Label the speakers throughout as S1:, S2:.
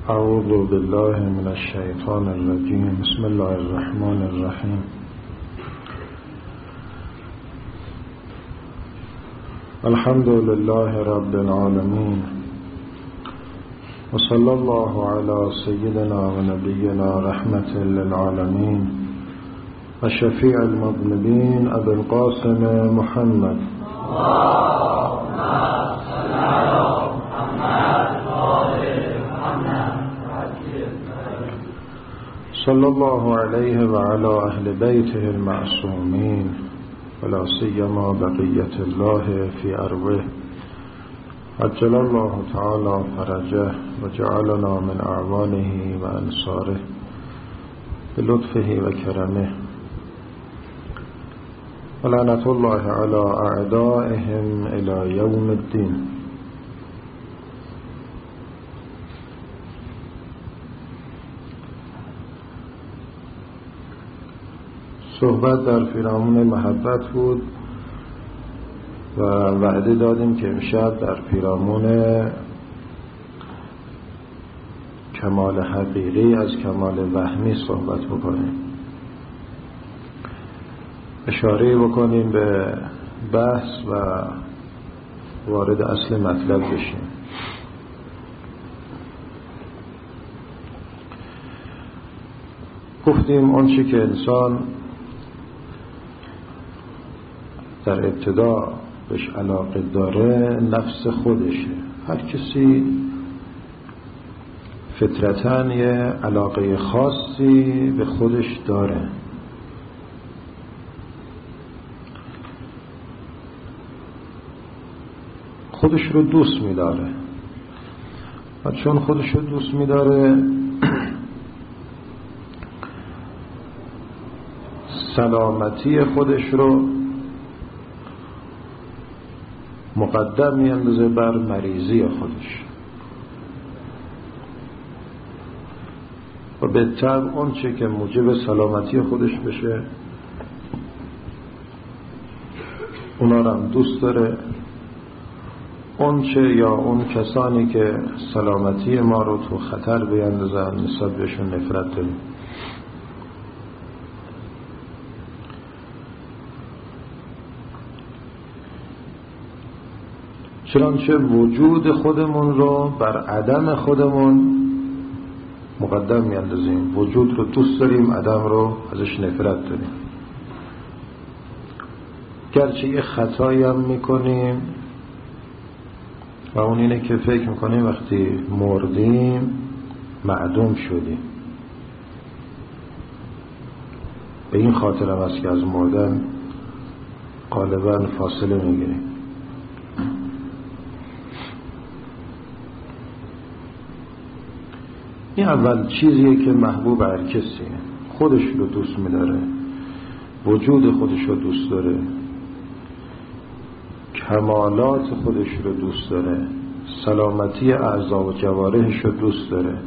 S1: اعوذ بالله من الشیطان الرجیم. بسم الله الرحمن الرحیم. الحمد لله رب العالمین و صلی الله علی سیدنا و نبینا رحمت للعالمین و شفیع المذنبین ابی القاسم محمد صلی الله علیه و علی اهل بیته المعصومین ولا سیما بقیة الله فی ارضه عجل الله تعالی فرجه و جعلنا من اعوانه و انصاره بلطفه و کرمه و لعنت الله علی اعدائهم الی یوم الدین. صحبت در پیرامون محبت بود و وعده دادیم که امشب در پیرامون کمال حقیقی از کمال وهمی صحبت بکنیم، اشاره بکنیم به بحث و وارد اصل مطلب بشیم. گفتیم آنچه که انسان در ابتدا بهش علاقه داره نفس خودشه. هر کسی فطرتاً یه علاقه خاصی به خودش داره. خودش رو دوست می‌داره و چون خودش رو دوست می‌داره سلامتی خودش رو مقدم میاندازه بر مریضی خودش و به طبع اون چه که موجب سلامتی خودش بشه اونا رو هم دوست داره. اون چه یا اون کسانی که سلامتی ما رو تو خطر بیاندازن نسبت بهشون نفرت داریم. چنانچه وجود خودمون رو بر عدم خودمون مقدم میاندازیم. وجود رو دوست داریم، عدم رو ازش نفرت داریم. گرچه یه خطایی هم میکنیم و اون اینه که فکر میکنیم وقتی مردیم معدوم شدیم. به این خاطر هم است که از مردن غالبا فاصله میگیریم. این اول چیزیه که محبوب هر کسیه. خودش رو دوست می‌داره، وجود خودش رو دوست داره، کمالات خودش رو دوست داره، سلامتی اعضا و جوارحش رو دوست داره.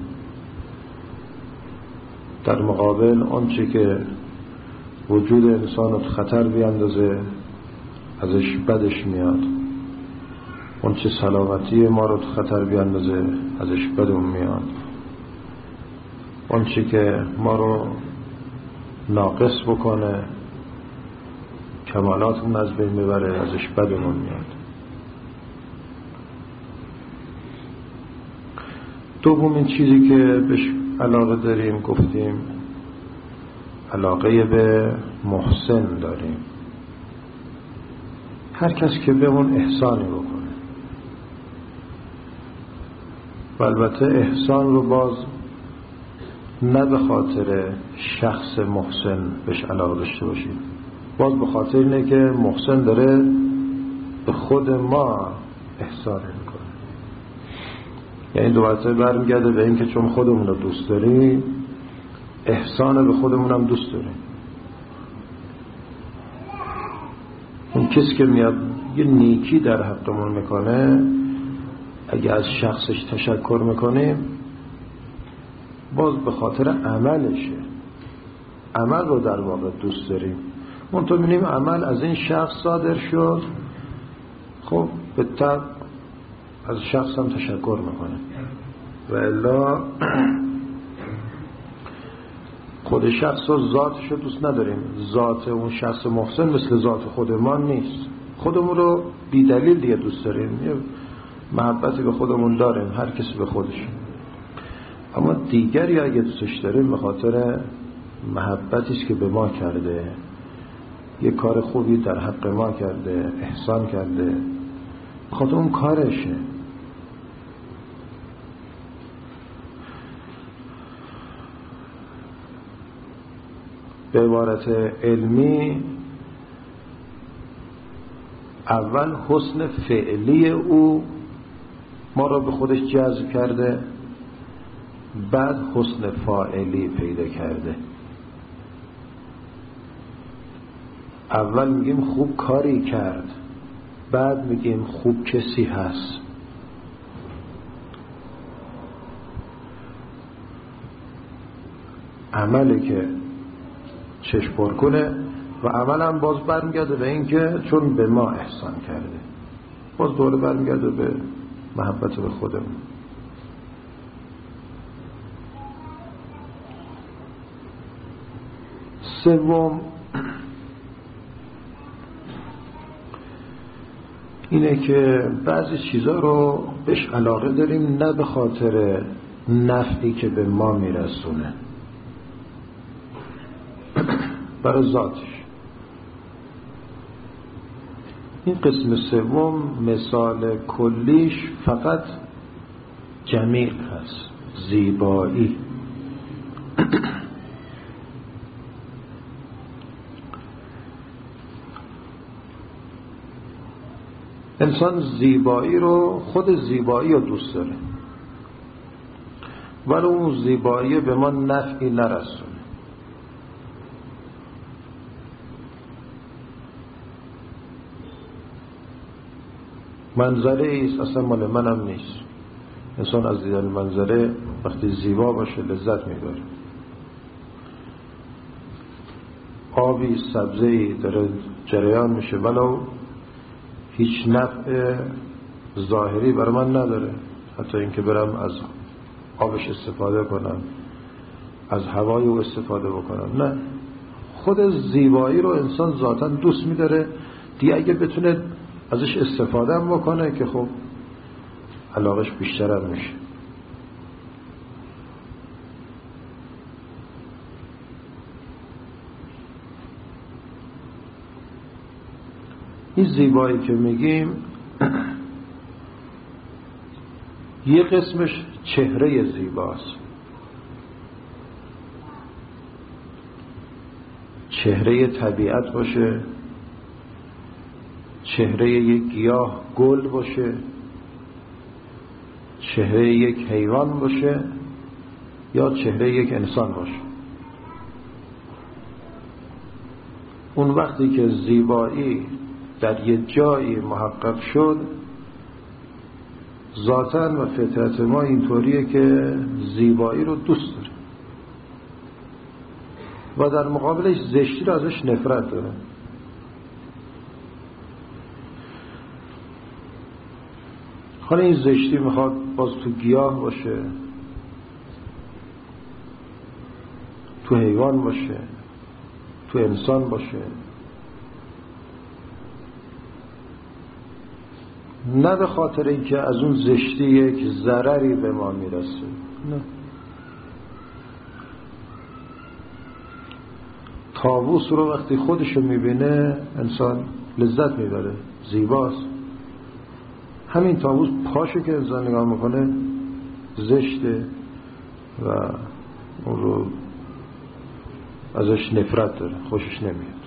S1: در مقابل آنچه که وجود انسان رو خطر بیاندازه ازش بدش میاد. آنچه سلامتی ما رو خطر بیاندازه ازش بدمون میاد. آنچه که ما رو ناقص بکنه کمالاتمون از بین ببره ازش بدمون میاد. دومین چیزی که بهش علاقه داریم گفتیم علاقه به محسن داریم. هر کس که به اون احسانی بکنه و البته احسان رو باز نه به خاطر شخص محسن بهش علاقه داشته باشیم، باز به خاطر اینه که محسن داره به خود ما احسان میکنه. یعنی دو مرتبه برمیگرده به این که چون خودمون رو دوست داریم احسان به خودمون هم دوست داریم. اون کسی که میاد یه نیکی در حقمون میکنه اگه از شخصش تشکر میکنیم باز به خاطر عملشه. عمل رو در واقع دوست داریم. منطقه می‌بینیم عمل از این شخص صادر شد، خب به طبع از شخص هم تشکر میکنه. و الا خود شخص و ذاتش رو دوست نداریم. ذات اون شخص محسن مثل ذات خود ما نیست. خودمون رو بی دلیل دیگه دوست داریم، یه محبتی به خودمون داریم، هر کسی به خودش. اما دیگری اگه دوستش داریم به خاطر محبتی است که به ما کرده، یه کار خوبی در حق ما کرده، احسان کرده، به خاطر اون کارشه. به عبارت علمی اول حسن فعلی او ما را به خودش جذب کرده، بعد حسن فاعلی پیدا کرده. اول میگیم خوب کاری کرد، بعد میگیم خوب کسی هست. عملی که چشم پر کنه و عملا باز برمیگرده به این که چون به ما احسان کرده، باز دوره برمیگرده به محبت به خودمون. سوم اینه که بعضی چیزا رو بهش علاقه داریم نه به خاطر نفعی که به ما میرسونه، برای ذاتش. این قسم سوم مثال کلیش فقط جمیل هست، زیبایی. انسان زیبایی رو، خود زیبایی رو دوست داره، ولی اون زیبایی به ما نفعی نرسونه. منظره ایست، اصلا مال منم نیست. انسان از دیدن منظره وقتی زیبا باشه لذت میبره. آبی سبزه‌ای داره جریان میشه ولو هیچ نفع ظاهری برای من نداره، حتی اینکه برم از آبش استفاده کنم، از هوای او استفاده بکنم، نه. خود زیبایی رو انسان ذاتاً دوست می‌داره دیگه. اگه بتونه ازش استفاده هم بکنه که خب علاقش بیشتر هم میشه. این زیبایی که میگیم یه قسمش چهره زیباست، چهره طبیعت باشه، چهره یک گیاه گل باشه، چهره یک حیوان باشه، یا چهره یک انسان باشه. اون وقتی که زیبایی در یه جایی محقق شد، ذاتاً و فطرت ما اینطوریه که زیبایی رو دوست داره و در مقابلش زشتی رو ازش نفرت داره. حالا این زشتی میخواد باز تو گیاه باشه، تو حیوان باشه، تو انسان باشه، نه به خاطر اینکه از اون زشتی یک ضرری به ما میرسه، نه. طاووس رو وقتی خودشو میبینه انسان لذت میبره، زیباست. همین طاووس پاشو که انسان نگاه میکنه زشته و اون رو ازش نفرت داره، خوشش نمیاد.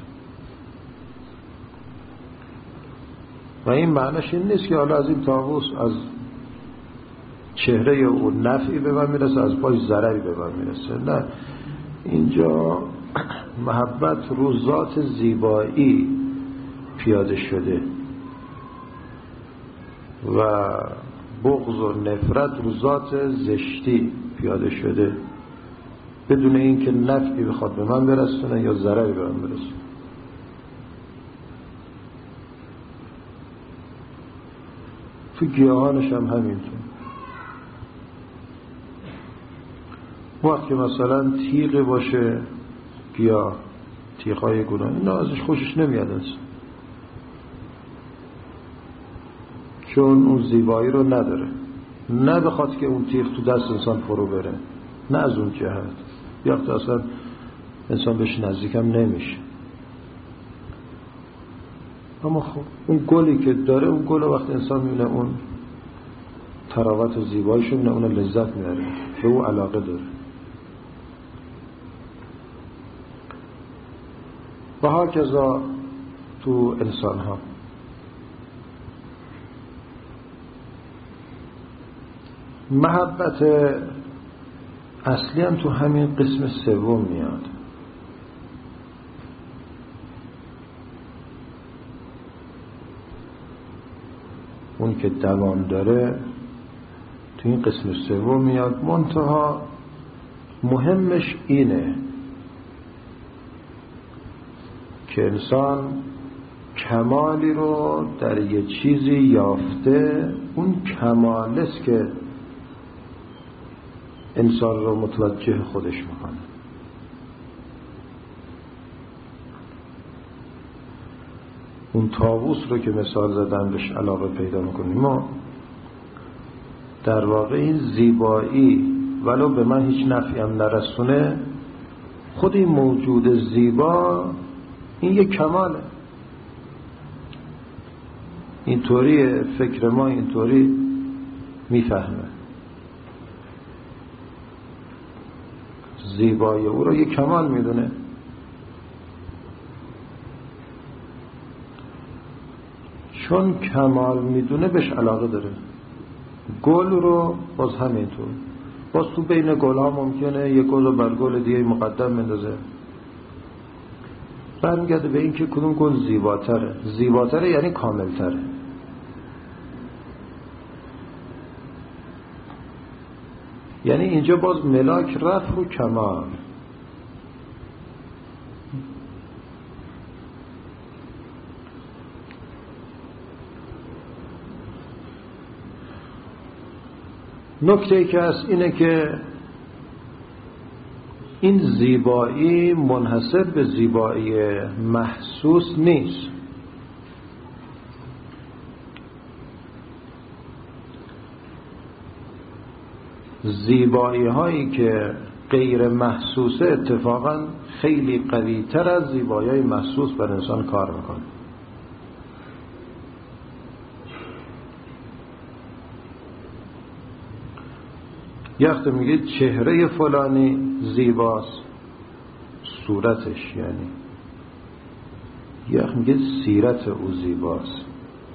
S1: و این معنیش این نیست که حالا از این طاووس از چهره او نفعی به من میرسه، از پاش ضرری به من میرسه، نه. اینجا محبت رو ذات زیبایی پیاده شده و بغض و نفرت رو ذات زشتی پیاده شده، بدون اینکه نفعی بخواد به من برسونه یا ضرری به من برسونه. تو گیاهانش هم همینطور. وقت که مثلا تیغ باشه یا تیغ‌های گونه، اینا ازش خوشش نمیاد است، چون اون زیبایی رو نداره. نه بخواد که اون تیغ تو دست انسان فرو بره، نه از اون جهت، یا اصلا انسان بهش نزدیکم نمیشه. اما خب اون گلی که داره، اون گل وقت انسان میبینه اون تراوت و زیباییشو میبینه، اون لذت میاره، به اون علاقه داره. و هاکذا تو انسان ها محبت اصلی هم تو همین قسم سوم میاد. اون که دوام داره تو این قسم سوم میاد. منتها مهمش اینه که انسان کمالی رو در یه چیزی یافته، اون کمال است که انسان رو متوجه خودش میکنه. اون طاووس رو که مثال زدن بهش علاقه پیدا میکنیم ما، در واقع این زیبایی ولو به من هیچ نفعی هم نرسونه، خود این موجود زیبا این یک کماله. اینطوری فکر ما اینطوری میفهمه، زیبایی او رو یک کمال میدونه. چون کمال میدونه بهش علاقه داره. گل رو باز همینطور، باز تو بین گل ها ممکنه یک گل رو بر گل دیگه مقدم مندازه، برمیگرده به این که کدوم گل زیباتره. زیباتره یعنی کاملتره. یعنی اینجا باز ملاک رفع و کمال. نکته که هست اینه که این زیبایی منحصر به زیبایی محسوس نیست. زیبایی هایی که غیر محسوسه اتفاقا خیلی قوی تر از زیبایی های محسوس بر انسان کار میکنه. یه وقت میگه چهره فلانی زیباست، صورتش، یعنی یه وقت میگه سیرت او زیباست.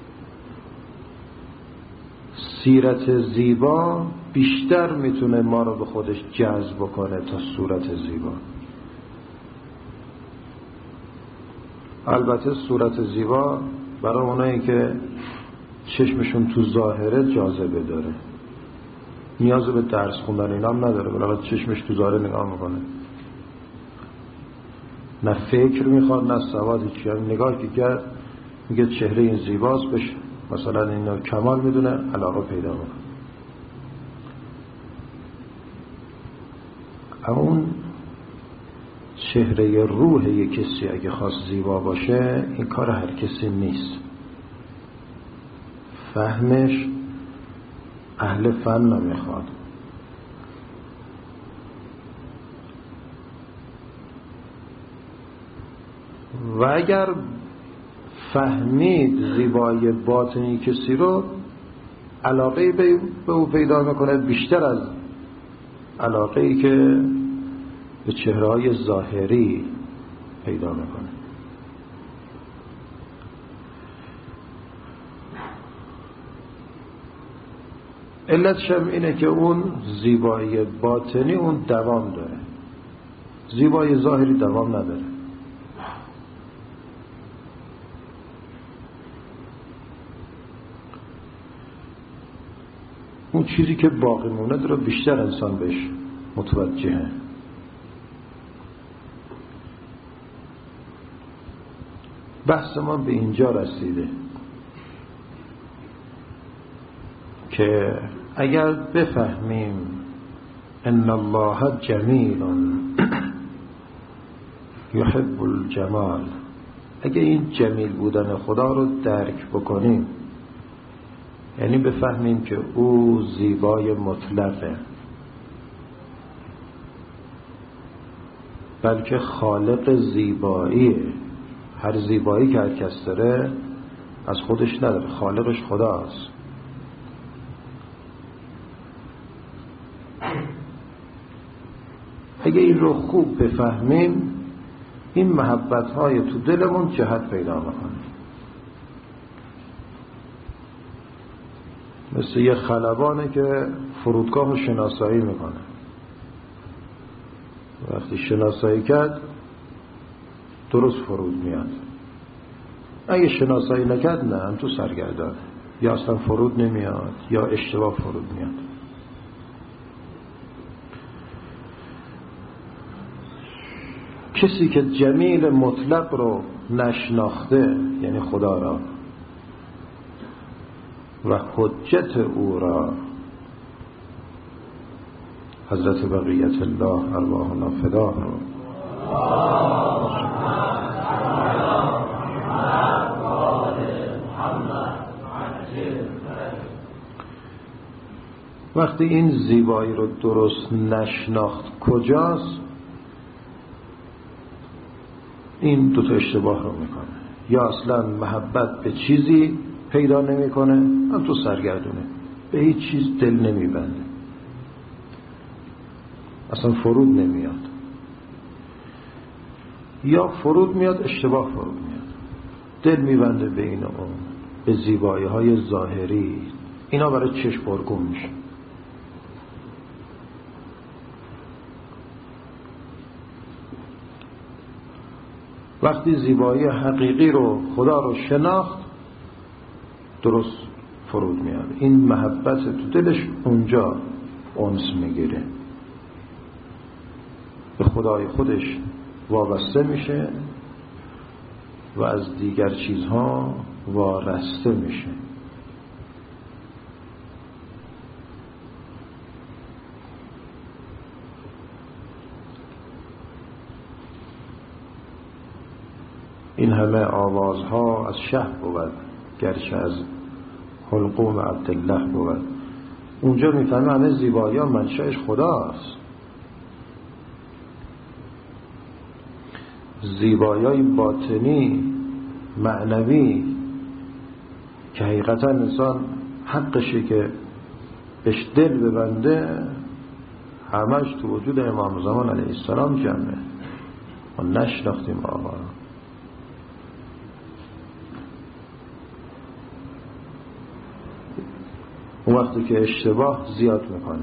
S1: سیرت زیبا بیشتر میتونه ما رو به خودش جذب کنه تا صورت زیبا. البته صورت زیبا برای اونایی که چشمشون تو ظاهره جاذبه داره، نیاز به درس خوندن اینا هم نداره، بلکه چشمش تو ظاهره نگاه میکنه، نه فکر میخواد نه سواد هیچ. نگاه که کرد میگه چهره این زیباست، بشه مثلا اینو کمال میدونه، علاقه پیدا میکنه. اون چهره روح یک کسی اگه خواست زیبا باشه، این کار هر کسی نیست. فهمش اهل فن نمیخواد. و اگر فهمید زیبایی باطنی کسی رو، علاقه به او پیدا میکنه بیشتر از علاقه‌ای که به چهره‌های ظاهری پیدا میکنه. علتش هم اینه که اون زیبایی باطنی اون دوام داره، زیبایی ظاهری دوام نداره. اون چیزی که باقی مونده رو بیشتر انسان بهش متوجهه. بحث ما به اینجا رسیده که اگر بفهمیم ان الله جمیل یحب الجمال. اگه این جمیل بودن خدا رو درک بکنیم، یعنی بفهمیم که او زیبای مطلقه، بلکه خالق زیباییه. هر زیبایی که هر کس داره از خودش نداره، خالقش خداست. اگه این رو خوب بفهمیم، این محبت‌های تو دلمون جهت پیدا می‌کنه. مثل یه خلبانه که فرودگاه رو شناسایی میکنه. وقتی شناسایی کرد درست فرود میاد. اگه شناسایی نکرد نه، هم تو سرگردانه، یا اصلا فرود نمیاد یا اشتباه فرود میاد. کسی که جمیل مطلق رو نشناخته، یعنی خدا را و حجت او را، حضرت بقیت الله ارواحنا فدا رو وقتی این زیبایی رو درست نشناخت کجاست، این دوتا اشتباه رو میکنه. یا اصلا محبت به چیزی پیدا نمیکنه، هم تو سرگردونه، به هیچ چیز دل نمیبنده، اصلا فرود نمیاد، یا فرود میاد اشتباه فرود میاد، دل میبنده به این و اون، به زیبایی های ظاهری. اینا برای چشم پرگم میشه. وقتی زیبایی حقیقی رو، خدا رو شناخت، درست فرود میاد. این محبت تو دلش اونجا انس میگیره، به خدای خودش وابسته میشه و از دیگر چیزها وارسته میشه. این همه آوازها از شه بود، گرچه از حلقوم عبدالله بود. اونجا میفهمه همه زیبایی ها منشأش خداست. زیبایی باطنی معنوی که حقیقتا انسان حقشه که بهش دل ببنده، همش تو وجود امام زمان علیه السلام جمعه. ما نشناختیم آقا. اون وقتی که اشتباه زیاد میکنه.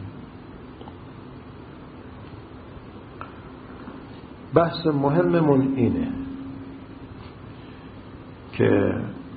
S1: بحث مهممون اینه که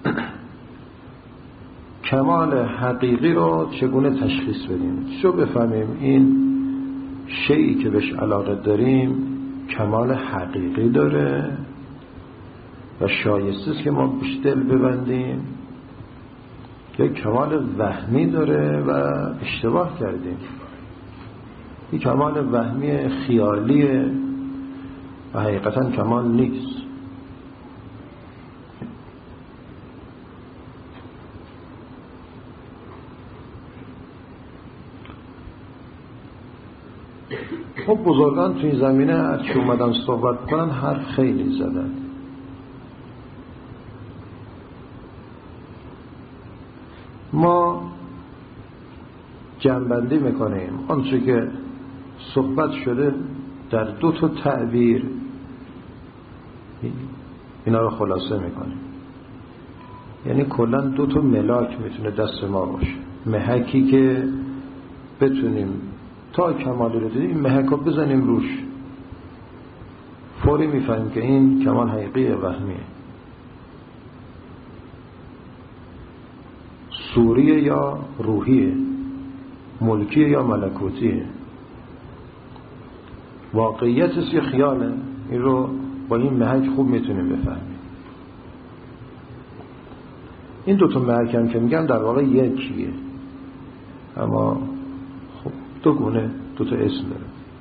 S1: کمال حقیقی رو چگونه تشخیص بدیم، چو بفهمیم این شیئی که بهش علاقه داریم کمال حقیقی داره و شایسته است که ما بهش دل ببندیم، که کمال وهمی داره و اشتباه کردیم. این کمال وهمی خیالیه و حقیقتا کمال نیست. خب بزرگان تو این زمینه هرچی اومدن صحبت کنن حرف خیلی زدن. ما جمع‌بندی میکنیم آنچه که صحبت شده در دو تا تعبیر، اینا رو خلاصه میکنیم. یعنی کلا دو تا ملاک میتونه دست ما باشه، محکی که بتونیم تا کمالی رو دیدیم این محک رو بزنیم روش، فوری میفهمیم که این کمال حقیقی وهمیه، صوریه یا روحیه، ملکیه یا ملکوتیه، واقعیتش یا خیاله. این رو با این محک خوب میتونیم بفهمیم. این دوتا محک هم که میگم در واقع یکیه، اما خب دو گونه دو تا اسم داره.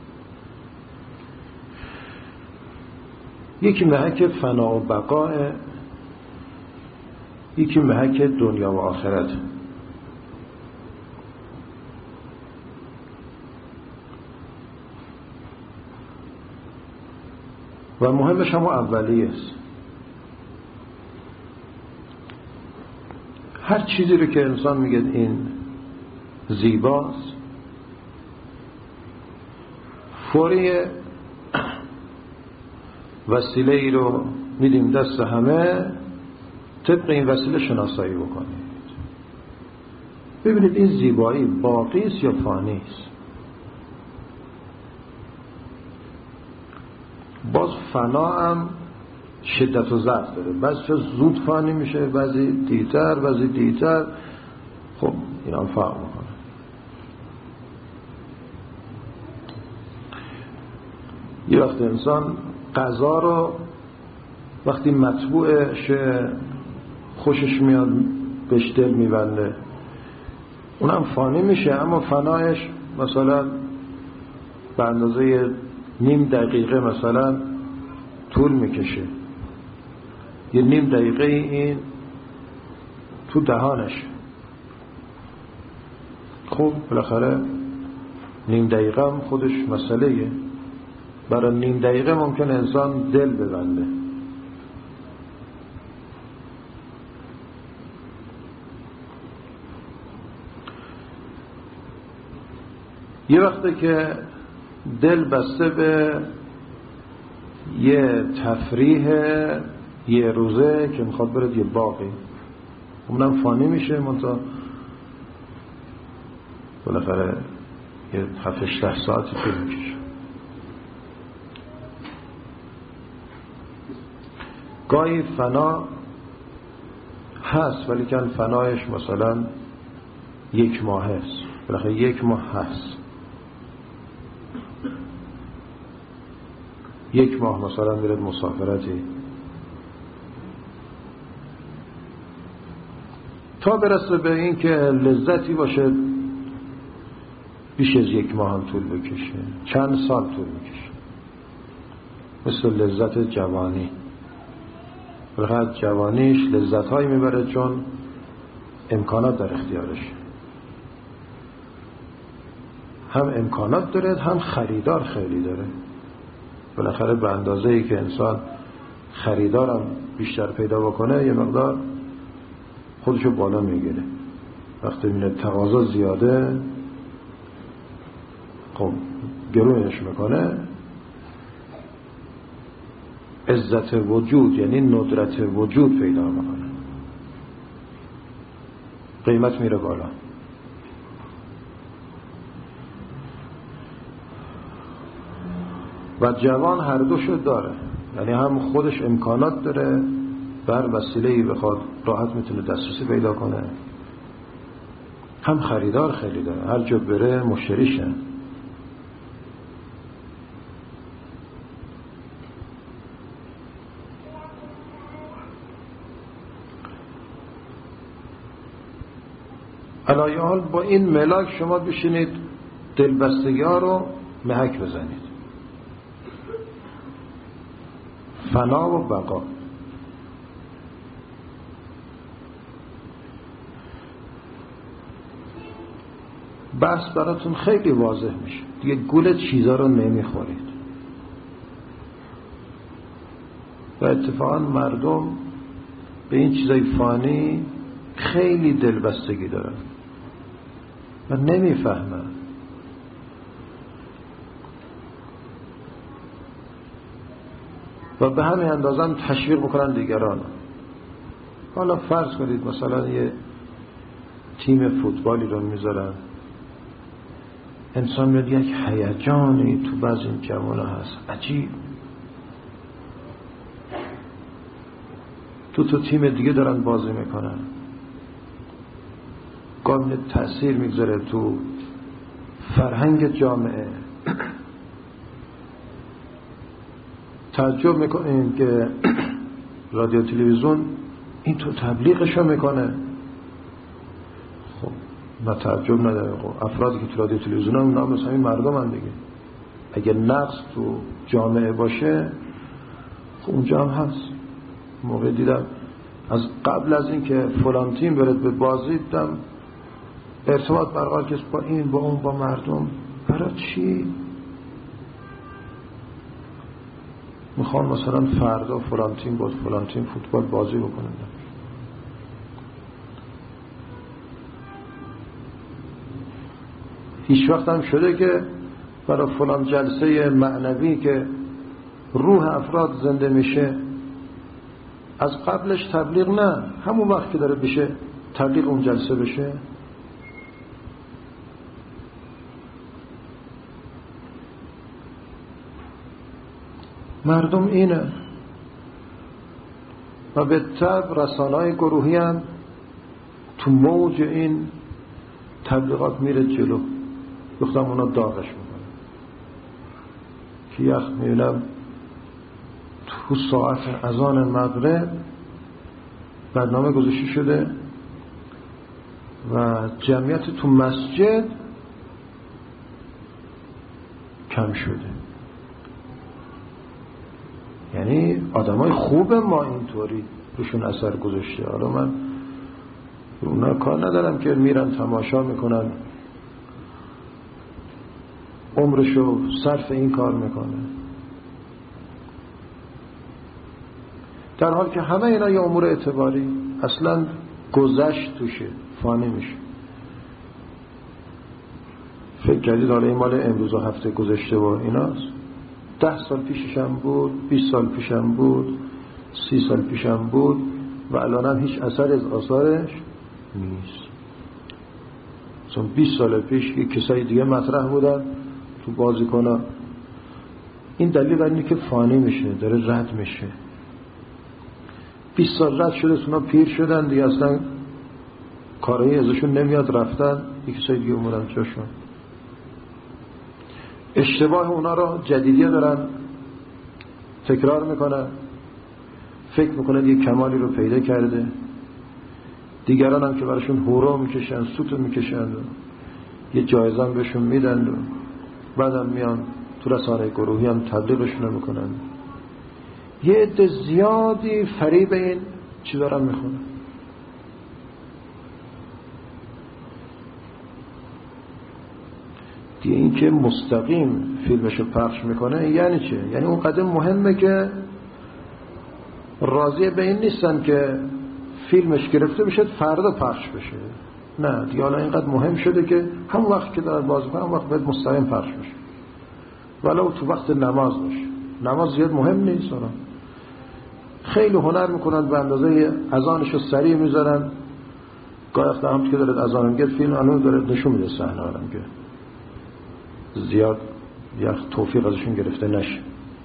S1: یکی محک فنا و بقاء، یکی محک دنیا و آخرت. و مهمش هم اولیه است. هر چیزی رو که انسان میگه این زیباست، فوری وسیله ای رو میدیم دست همه، طبق این وسیله شناسایی بکنید. ببینید این زیبایی باقی است یا فانی است. باز فنا هم شدت و ضعف داره، بعضی زود فانی میشه، بعضی دیرتر. خب این هم فرق میکنه. یه وقت انسان غذا رو وقتی مطبوعش خوشش میاد بهش دل میبنده، اونم فانی میشه، اما فنایش مثلا به اندازه نیم دقیقه مثلا طول میکشه. یه نیم دقیقه این تو دهانش، خب بالاخره نیم دقیقه هم خودش مسئله‌ایه. برای نیم دقیقه ممکن انسان دل ببنده. یه وقته که دل بسته به یه تفریح یه روزه که میخواد برد یه باقی، اونم فانی میشه، منتها بالاخره یه 7-8 ساعتی طول میکشه. گاهی فنا هست ولی کن فنایش مثلا 1 ماه هست، بالاخره 1 ماه هست. 1 ماه مثلا میرد مسافرتی تا برسه به این که لذتی باشه بیش از 1 ماه هم طول بکشه، چند سال طول میکشه. مثل لذت جوانی، بالاخره جوانیش لذت هایی میبره چون امکانات در اختیارش، هم امکانات داره هم خریدار خیلی داره. بالاخره به اندازه ای که انسان خریدارم بیشتر پیدا بکنه یه مقدار خودشو بالا میگیره. وقتی میبینه تقاضا زیاده خب گرونش میکنه. عزت وجود یعنی ندرت وجود پیدا میکنه، قیمت میره بالا. و جوان هر دوشو داره، یعنی هم خودش امکانات داره، بر وسیله‌ای بخواد راحت میتونه دسترسی پیدا کنه، هم خریدار خیلی داره، هر جا بره مشتریشه. علایه حال با این ملاک شما بشینید دلبستگی ها رو محک بزنید. فنا و بقا. بحث براتون خیلی واضح میشه دیگه، گول چیزا رو نمیخورید. و اتفاقا مردم به این چیزای فانی خیلی دلبستگی دارن و نمیفهمن. و به همین اندازه هم تشویق میکنن دیگران. حالا فرض کنید مثلا یه تیم فوتبالی رو میذارن، انسان میاد یک هیجانی تو بعض این جوانه هست عجیب، تو تیم دیگه دارن بازی میکنن، قابل تأثیر میگذاره تو فرهنگ جامعه. تعجب میکنیم که رادیو تلویزیون این تو تبلیغشو میکنه. خب نه تعجب نداره. افرادی که تو رادیو تلویزیون هم نام مثل همین مردم هم دیگه. اگه نقص تو جامعه باشه خب اونجا هم هست. موقع دیدم از قبل از این که فلان تیم برد به بازی دیدم ارتباط برقرار کس با این با اون با مردم. برای چی؟ میخوان مثلا فردا فلان تیم با فلان تیم فوتبال بازی بکنن. هیچ وقت هم شده که برای فلان جلسه معنوی که روح افراد زنده میشه از قبلش تبلیغ؟ نه، همون وقت که داره بشه تبلیغ اون جلسه بشه. مردم اینه و به طب رسانه‌های گروهی هم تو موج این تبلیغات میره جلو. گفتم اونا داغش میکنه که یخ میبینم تو ساعت اذان مغرب برنامه گذاشته شده و جمعیت تو مسجد کم شده. یعنی آدمای خوب ما اینطوری روشون اثر گذاشته. حالا من اونا کار ندارم که میرن تماشا میکنن عمرشو صرف این کار میکنه، در حال که همه اینا یه امور اعتباری اصلا گذشت توشه، فانی میشه. فکر کردید حالا این مال امروز و هفته گذشته و ایناست؟ 10 سال پیشش هم بود، 20 سال پیش هم بود، 30 سال پیش هم بود و الان هم هیچ اثر از آثارش نیست. چون 20 سال پیش یک کسای دیگه مطرح بودن تو بازیکن‌ها. این دلیل بر اینه که فانی میشه، داره رد میشه. 20 سال رد شده، اونا پیر شدن دیگه، اصلا کارایی ازشون نمیاد، رفتن یک کسای دیگه اومدن جاشون. اشتباه اونا رو جدیدیه دارن تکرار میکنن، فکر میکنن یک کمالی رو پیدا کرده. دیگران هم که براشون هورا میکشن، سوتو میکشن و یه جایزه هم بهشون میدن و بعدم میان تو رسانه گروهی هم تبلیغشون میکنن. یه عده زیادی فریب این چی دارن میخونن. دیگه این که مستقیم فیلمشو پخش میکنه یعنی چه؟ یعنی اون قدر مهمه که راضی به این نیستن که فیلمش گرفته بشه فردا پخش بشه. نه دیگه حالا اینقدر مهم شده که همون وقت که دارن بازی کنن همون وقت باید مستقیم پخش بشه، ولو تو وقت نماز باشه. نماز زیاد مهم نیست. خیلی هنر میکنن به اندازه اذانشو سریع میذارن. گاهی وقتا هم که داره اذان میگه فیلم الان داره نشون میده صحنه رو میگه زیاد یا توفیق ازشون گرفته نشه.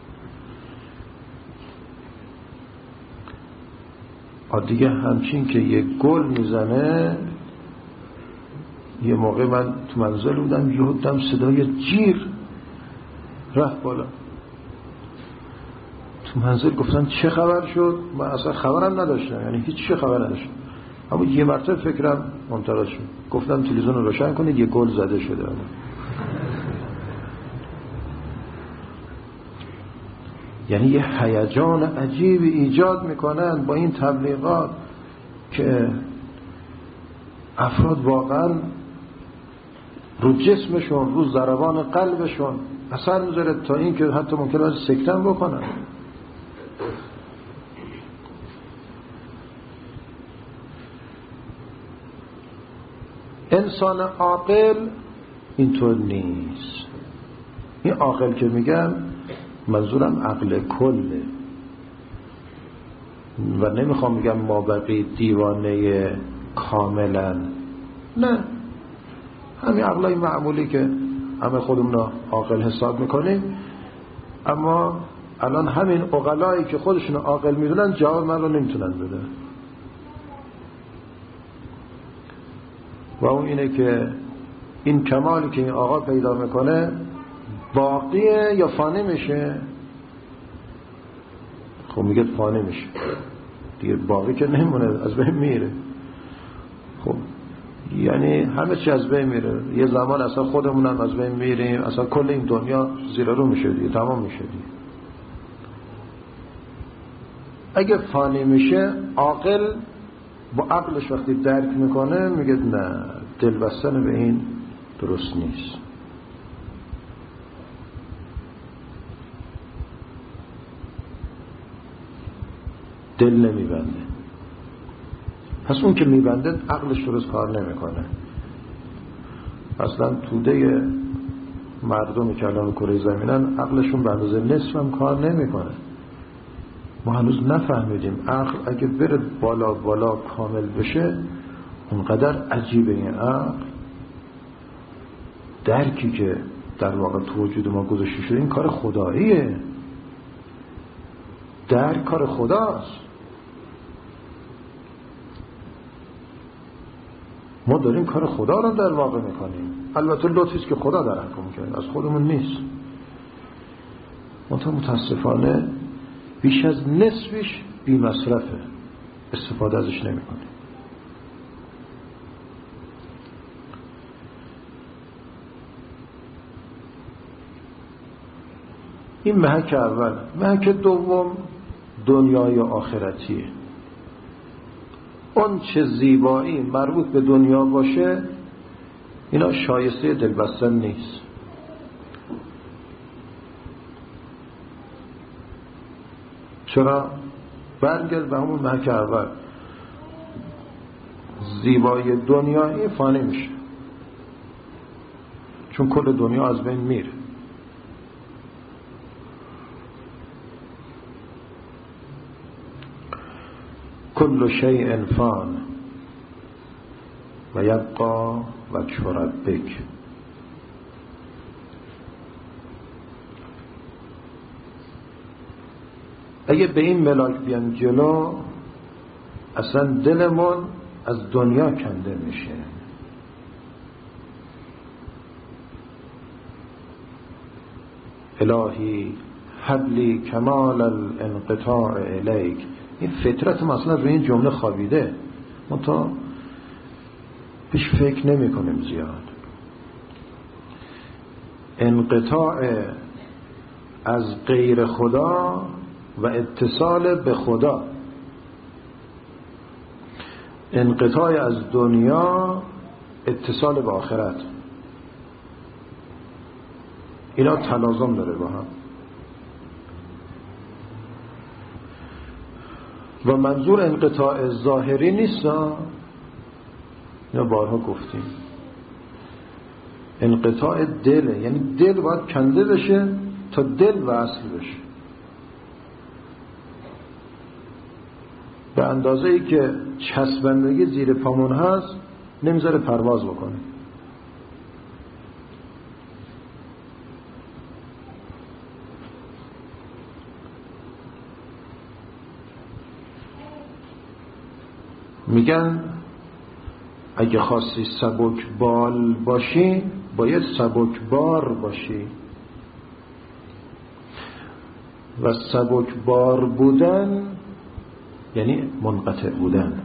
S1: دیگه همچین که یه گل میزنه. یه موقع من تو منزل بودم یهودم صدای جیر رفت بالا تو منزل. گفتن چه خبر شد؟ من اصلا خبرم نداشتم، یعنی هیچ خبر نداشتم، اما یه مرتبه فکرم منطقه شد. گفتم تلویزیون رو روشن کنید، یه گل زده شده. یعنی یه هیجان عجیبی ایجاد میکنن با این تبلیغات که افراد واقعا رو جسمشون، رو ضربان قلبشون اثر میذاره، تا این که حتی ممکنه از سکتن بکنن. انسان عاقل اینطور نیست. این عاقل که میگم منظورم عقل کله و نمیخوام بگم ما بقی دیوانه کاملا، نه، همین عقلای معمولی که همه خودمون عاقل حساب میکنیم. اما الان همین عقلایی که خودشون عاقل میدونن جواب من رو نمیتونن بدن و اون اینه که این کمالی که این آقا پیدا میکنه باقیه یا فانی میشه؟ خب میگه فانی میشه دیگه، باقی که نمونه، از بین میره. خب یعنی همه چی از بین میره. یه زمان اصلا خودمون هم از بین میریم، اصلا کل این دنیا زیر رو میشه دیگه، تمام میشه دیگه. اگه فانی میشه، عاقل با عقلش وقتی درک میکنه میگه نه، دل بستن به این درست نیست. دل نمیبنده. پس اون که میبنده عقلش درست کار نمیکنه. اصلا توده مردمی که الان کره زمینن عقلشون به اندازه نصف هم کار نمیکنه. ما هنوز نفهمیدیم عقل اگه بره بالا بالا کامل بشه اونقدر عجیبه این عقل. درکی که در واقع تو وجود ما گذاشته شده این کار خداییه. درک کار خداست. ما داریم کار خدا رو در واقع میکنیم. البته لطفیست که خدا در حکم کرده، از خودمون نیست. متاسفانه بیش از نصفش بی مصرفه، استفاده ازش نمیکنه. این محک اول. محک دوم دنیای آخرتیه. اون چه زیبایی مربوط به دنیا باشه اینا شایسته دل بستن نیست. چرا؟ برگرد به همون محک اول. زیبایی دنیایی فانی میشه، چون کل دنیا از بین میره. کل شیء فان و یبقی وجه ربک. اگه به این ملاک بیان جلو اصلا دلمون از دنیا کنده میشه. الهی حبلی کمال الانقطاع الیک. این فطرت ما اصلا روی این جمله خوابیده، ما تا پیش فکر نمی کنیم زیاد. انقطاع از غیر خدا و اتصال به خدا، انقطاع از دنیا، اتصال به آخرت، اینا تلازم داره با هم. و منظور انقطاع ظاهری نیست، اینا بارها گفتیم. انقطاع دله، یعنی دل باید کنده بشه تا دل وصل بشه. به اندازه ای که چسبندگی زیر پامون هست نمیذاره پرواز بکنه. میگن اگه خواستی سبک بال باشی باید سبک بار باشی، و سبک بار بودن یعنی منقطع بودن.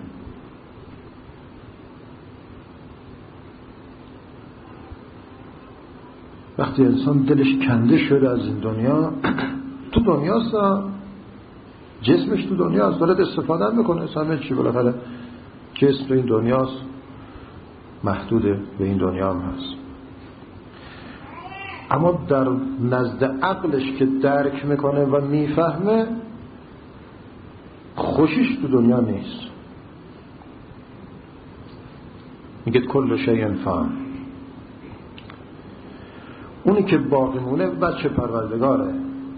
S1: وقتی انسان دلش کنده شده از این دنیا، تو دنیاست، جسمش تو دنیاست، داره استفاده میکنه، همه چی بالاخره جسم تو این دنیاست، محدوده به این دنیا هم هست. اما در نزد عقلش که درک میکنه و میفهمه خوشیش تو دنیا نیست. میگه کل شیء فان. اونی که باقی مونه بچه پروردگاره.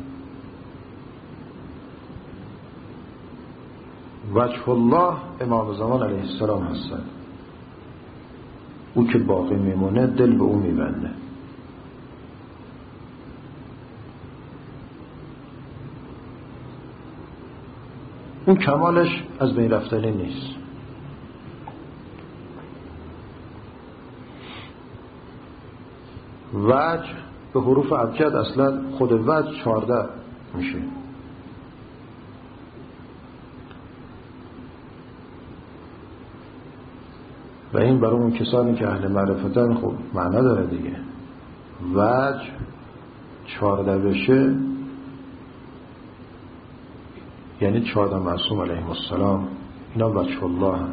S1: وجه الله امام زمان علیه السلام هستن. او که باقی میمونه دل به او میبنده. اون کمالش از بین رفتنی نیست. وجه به حروف ابجد اصلا خود وجه 14 میشه. و این برای اون کسانی که اهل معرفتن خب معنا داره دیگه. وجه 14 بشه یعنی 14 معصوم علیهم السلام، اینا وجه الله هم.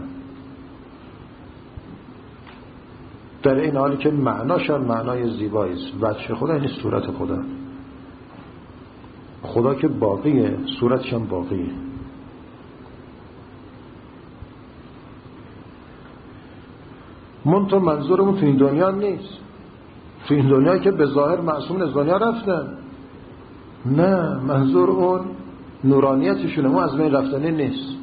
S1: در این حالی که معناشان معنای زیبایی است. وجه خدا یعنی صورت خدا. خدا که باقیه، صورتش هم باقیه. منتها منظورمون تو این دنیا نیست. تو این دنیا که به ظاهر معصوم از دنیا رفتن، نه، منظور اون نورانیتشونه، ما از بین رفتنی نیست.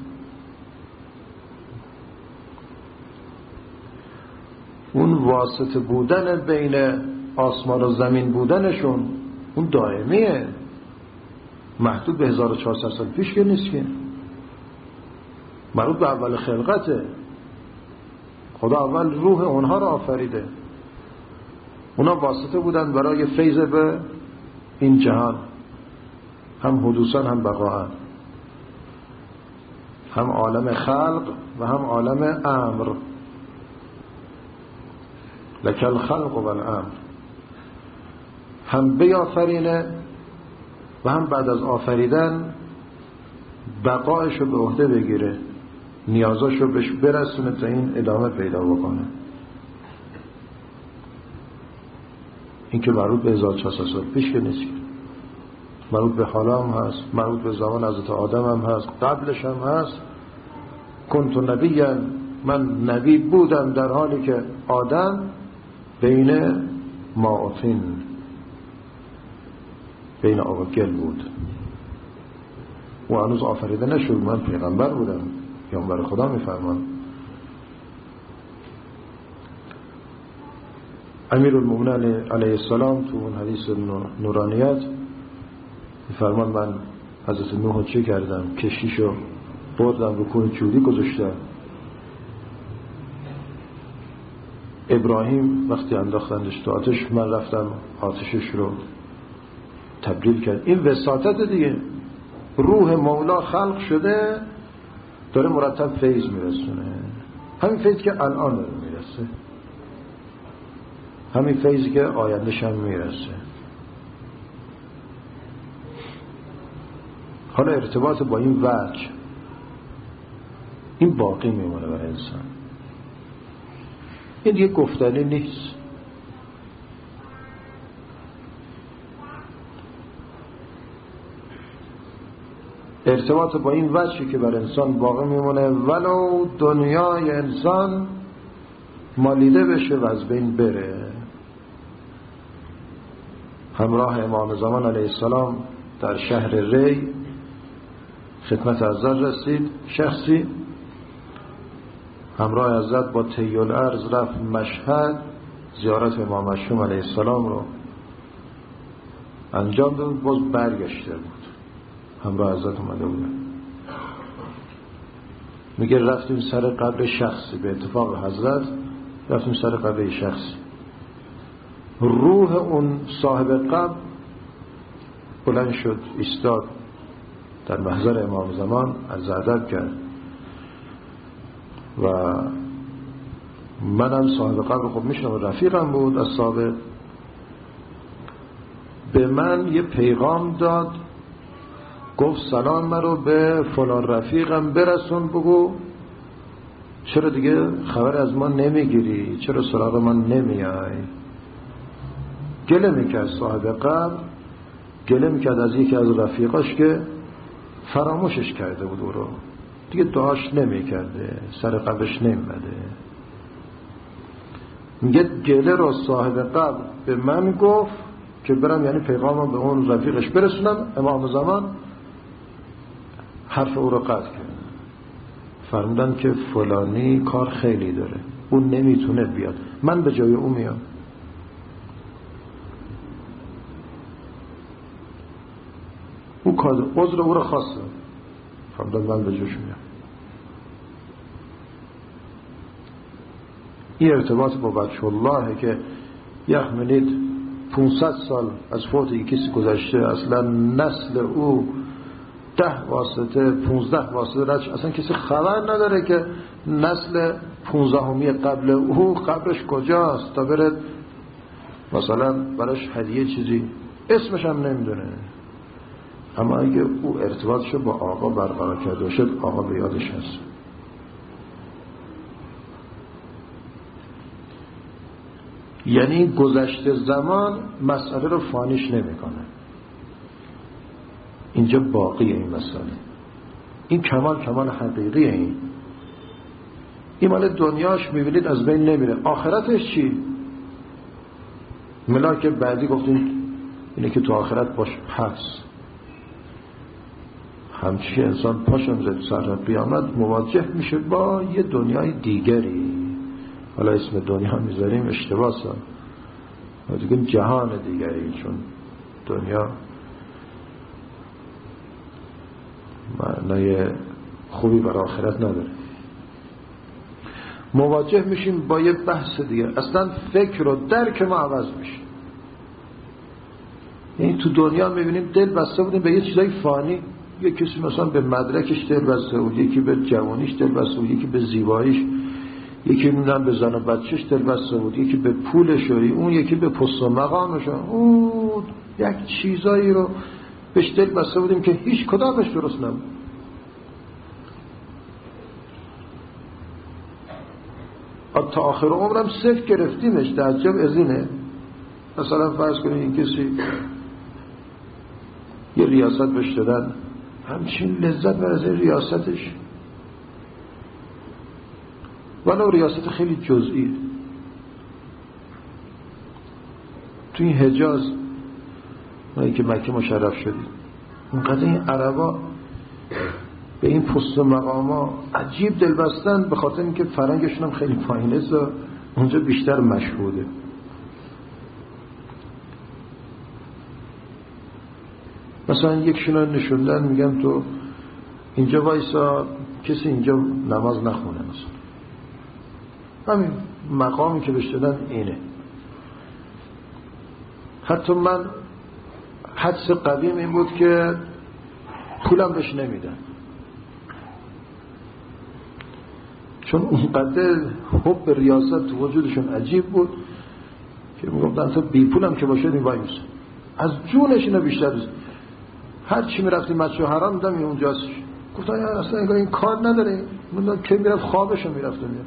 S1: اون واسطه بودن بین آسمان و زمین بودنشون اون دائمیه، محدود به 1400 سال پیش که نیست، که مربوط به اول خلقته. خدا اول روح اونها رو آفریده، اونا واسطه بودن برای فیض به این جهان، هم حدوثا هم بقاء، هم عالم خلق و هم عالم امر. لک الخلق و الامر، هم بیافرینه و هم بعد از آفریدن بقایشو به عهده بگیره، نیازاشو بهش برسونه تا این ادامه پیدا بکنه. این که مربوط به 1400 سال پیش که نیست، مربوط به حالا هم هست، مربوط به زمان حضرت آدم هم هست، قبلش هم هست. کنت نبیا، من نبی بودم در حالی که آدم بین ماعطین، بین آب و گل بود و هنوز آفریده نشد. من پیغمبر بودم، پیامبر خدا میفرمان. امیرالمومنین علیه السلام تو اون حدیث نورانیت میفرمان من حضرت نوح چه کردم؟ کشتیشو بردم رو کوه جودی گذاشتم. ابراهیم وقتی انداختندش تو آتش، من رفتم آتشش رو تبدیل کرد. این وساطت دیگه. روح مولا خلق شده داره مرتب فیض میرسونه، همین فیض که الان داره میرسه، همین فیضی که آیندهش هم میرسه. حالا ارتباط با این وجه، این باقی میمونه برای انسان، این دیگه گفتنی نیست. ارتباط با این وجهی که بر انسان باقی میمونه، ولو دنیای انسان مالیده بشه و از بین بره. همراه امام زمان علیه السلام در شهر ری خدمت حضرت رسید. شخصی همراه حضرت با طی الارض رفت مشهد، زیارت امام معصوم علیه السلام رو انجام داد، باز برگشته بود، همراه حضرت اومده بودن. میگه رفتیم سر قبر شخصی، به اتفاق حضرت رفتیم سر قبر شخصی. روح اون صاحب قبر بلند شد، ایستاد در محضر امام زمان، از ادب کرد و منم صاحب قبر خب میشنم، رفیقم بود از سابق، به من یه پیغام داد، گفت سلام مرو به فلان رفیقم برسون، بگو چرا دیگه خبر از ما نمیگیری، چرا سراغ من نمیای. گله میکرد صاحب قبر، گله میکرد از یکی از رفیقاش که فراموشش کرده بود، او رو دیگه دعاش نمیکرده، سر قبرش نمیمده. میگه گله رو صاحب قبر به من گفت که برم، یعنی پیغامم به اون رفیقش برسونم. امام زمان حرف او رو قطع کرد، فرمودن که فلانی کار خیلی داره، اون نمیتونه بیاد، من به جای اون میام. او عذر او رو خواستم، فرمودن من به جوش میام. این ارتباط با وجه الله که یخمنید 500 سال از فوت یک کسی گذشته، اصلا نسل او 10 واسطه 15 واسطه رد، اصلا کسی خبر نداره که نسل 15 قبل او قبرش کجاست تا بره مثلا براش هدیه چیزی اسمش هم نمیدونه، اما اگه او ارتباطشو با آقا برقرار کرده باشد آقا به یادش هست. یعنی گذشته زمان مسئله رو فانیش نمیکنه، اینجا باقیه این مسئله. این کمال حقیقیه. این مال دنیاش میبینید از بین نمیره، آخرتش چی؟ ملاک بعدی گفتیم اینه که تو آخرت باش پس همچی انسان پاشم زد سر قیامت مواجه میشه با یه دنیای دیگری. حالا اسم دنیا میذاریم اشتباه سا دیگه جهان دیگری، چون دنیا معنای خوبی برای آخرت نداره. مواجه میشیم با یه بحث دیگه، اصلا فکر و درک ما عوض میشه. یعنی تو دنیا میبینیم دل بسته بودیم به یه چیزای فانی، یه کسی مثلا به مدرکش دل بسته بود، یکی به جوانیش دل بسته بود، یکی به زیباییش، یکی نمیدونم به زن و بچهش دل بسته بود، یکی به پولش، اون یکی به پست و مقامش، اون یک چیزایی رو بهش دل بسته بودیم که هیچ کدامش درست نبود. تا آخر عمرم صفر گرفتیمش. تعجب از اینه مثلا فرض کنید این کسی یه ریاست بهش دادن، همچین لذت بر از این ریاستش، ولو ریاست خیلی جزئی. تو این حجاز اونایی که مکه مشرف شدید، اونقدر این عربا به این پست و مقاما عجیب دل بستن، به خاطر اینکه فرنگشون هم خیلی پایینه و اونجا بیشتر مشهوده. مثلا یکشون رو نشوندن میگن تو اینجا وایسا، کسی اینجا نماز نخونه. مثلا همین مقامی که بهش دادن اینه. حتی من حدس قدیم این بود که پولم بهش نمیدن، چون اونقدر حب ریاست تو وجودشون عجیب بود که میگفتن تو بی پولم که باشه این وایس از جونش اینو بیشتر دوست. هر چی میرفتیم مچه حرام دم اونجاست. گفتن اصلا انگار این کار نداره، من که میرفت خوابشو میرفت میاد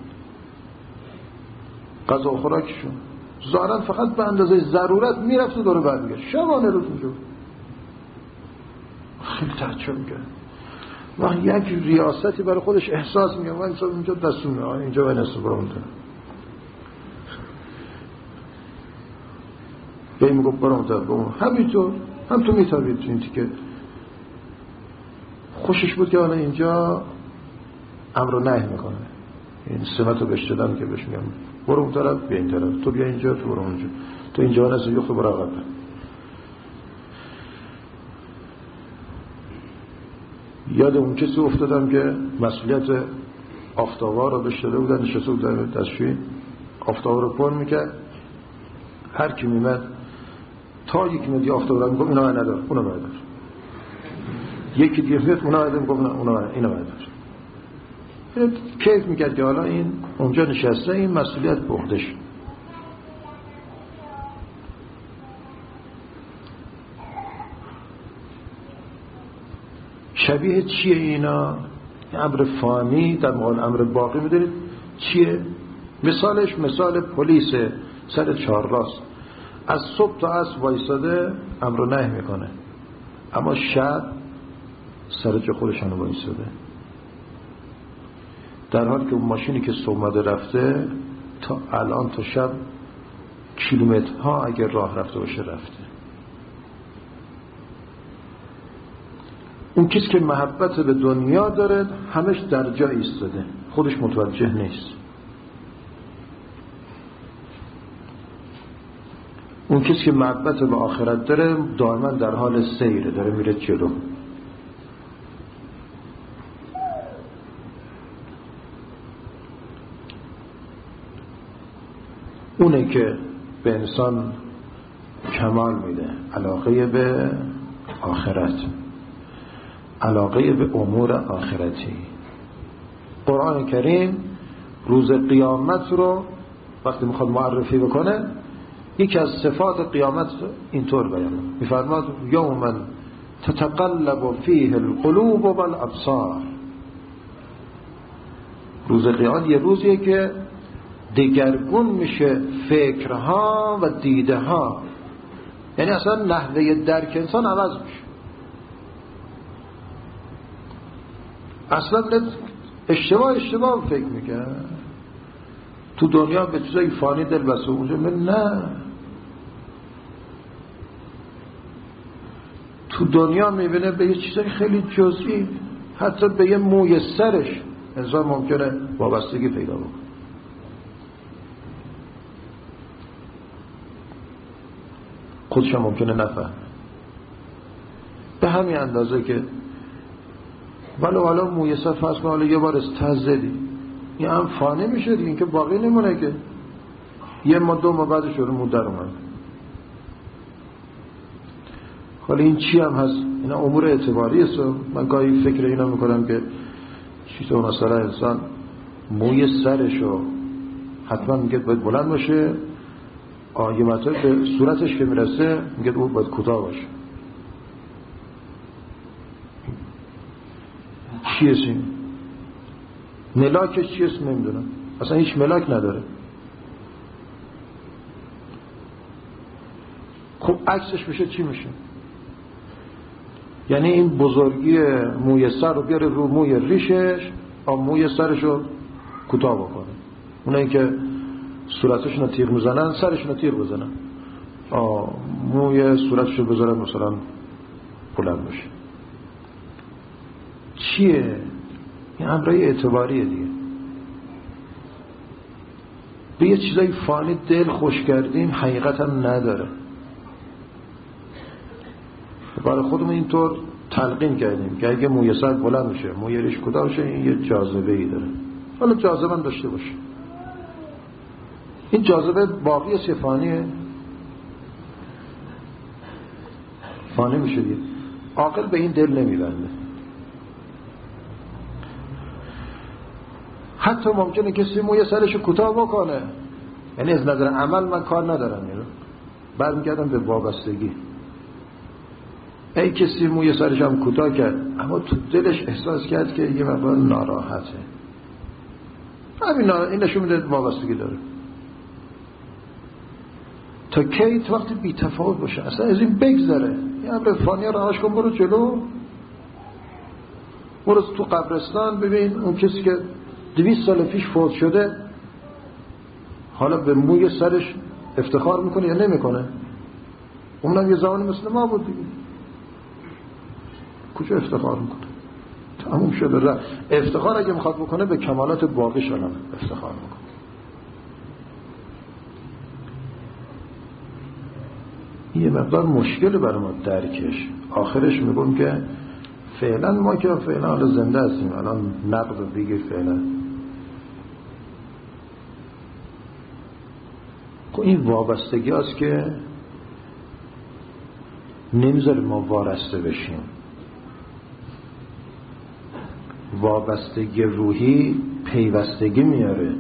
S1: غذا و خوراکشون ظاهرا فقط به اندازه ضرورت میرفت و دوره بعد میگه شبانه روز اونجا. خیلی تعجب میکرد وقت یک ریاستی برای خودش احساس میگه من اینجا دستون میگه اینجا باید نصف برام داره به این میگه برام داره همینطور هم تو میتابید تو این تیکه. خوشش بود که حالا اینجا امر و نهی میکنه، این سمت رو بهش دادم که بهش میگم برو اون طرف بیا این طرف، تو بیا اینجا تو برو اونجا، تو اینجا نست یخت برو عقب. یاد اون کسی افتادم که مسئولیت آفتابا رو بهش داده بودن، نشسته بود در دستشویی آفتابا رو پر میکرد، هر کی میمد تا یکی میاد آفتابا رو میگم اینا من ندار اونا من ندار، یکی دیگه میاد اونا ندار میگم اونا اینا من ندار. کیف میکرد که حالا این اونجا نشسته این مسئولیت بردش. شبیه چیه اینا؟ امر فانی در مقابل امر باقی میدونید چیه؟ مثالش مثال پلیس سر چهارراست، از صبح تا عصر وایساده امر و نهی میکنه، اما شب سر جا خودشان وایساده، در حالی که اون ماشینی که صبح اومده رفته تا الان تا شب کیلومترها اگر راه رفته باشه رفته. اون کسی که محبت به دنیا داره همش در جا ایستاده، خودش متوجه نیست. اون کسی که محبت به آخرت داره دائما در حال سیره، داره میره جلو. اونه که به انسان کمال میده، علاقه به آخرت، علاقه به امور آخرتی. قرآن کریم روز قیامت رو وقتی میخواد معرفی بکنه، یکی از صفات قیامت اینطور بیانه، میفرماد یوما تتقلب فیه القلوب والابصار. روز قیامت یه روزیه که دگرگون میشه فکرها و دیده ها، یعنی اصلا نحوه درک انسان عوض میشه. اصلا اشتباه فکر میکنه. تو دنیا به چیزای فانی دل بسته، اونجا نه. تو دنیا میبینه به یه چیزای خیلی جزئی، حتی به یه موی سرش انسان ممکنه وابستگی پیدا بکنه. خودش هم ممکنه نفهمه. به همین اندازه که حالا موی سر فرض کن حالا یه بار استاز زدی، این هم فانی میشه دیگه، این که باقی نمونه که یه ما دو ما بعدش رو مو در اومد. حالا این چی هم هست؟ اینا امور اعتباری است. من گاهی فکر اینا میکنم که چیزا مثلا انسان موی سرشو حتما میگه باید بلند باشه، یه مطلب به صورتش که میرسه میگه اون باید کوتاه باشه. چی است این؟ ملاکش چی است نمیدونم، اصلا هیچ ملاک نداره. خب عکسش بشه چی میشه؟ یعنی این بزرگی موی سر رو بیاره رو موی ریشش، موی سرشو کوتاه بکنه. اونایی که صورتشون رو تیغ میزنن سرشون رو تیغ بزنن، موی صورتشو بذارن مثلا بلند بشه. چیه؟ این امرای اعتباریه دیگه. به یه چیزای فانی دل خوش کردیم، حقیقت هم نداره. برای خودمون اینطور تلقین کردیم که اگه موی سر بلند میشه، موی ریش کوتاه بشه، این یه جاذبه ای داره. حالا جاذبه داشته باشه، این جاذبه باقی است یا فانیه؟ فانی میشه دیگه. عاقل به این دل نمیبنده. حتی ممکنه کسی موی سرشو کوتاه بکنه، یعنی از نظر عمل من کار ندارم، یعنی برمیگردم به وابستگی. ای کسی موی سرش هم کوتاه کرد اما تو دلش احساس کرد که یه مقدار ناراحته، همین این نشون میده وابستگی داره. تا کی؟ وقتی بی تفاوت باشه، اصلا از این بگذره. یه امر فانی راهش کن، برو جلو، برو تو قبرستان ببین اون کسی که 200 سال پیش فوت شده حالا به موی سرش افتخار میکنه یا نمیکنه؟ اونم یه زمانی مثل ما بود دیگه، کجا افتخار میکنه؟ تموم شده. افتخار اگه میخواد بکنه به کمالات باقی شدن افتخار میکنه. یه مقدار مشکل برای ما درکش. آخرش میگم که فعلا ما که فعلا حالا زنده هستیم، الان نقد و بگیر فعلا، این وابستگی هست که نمیذاره ما وارسته بشیم. وابستگی روحی پیوستگی میاره.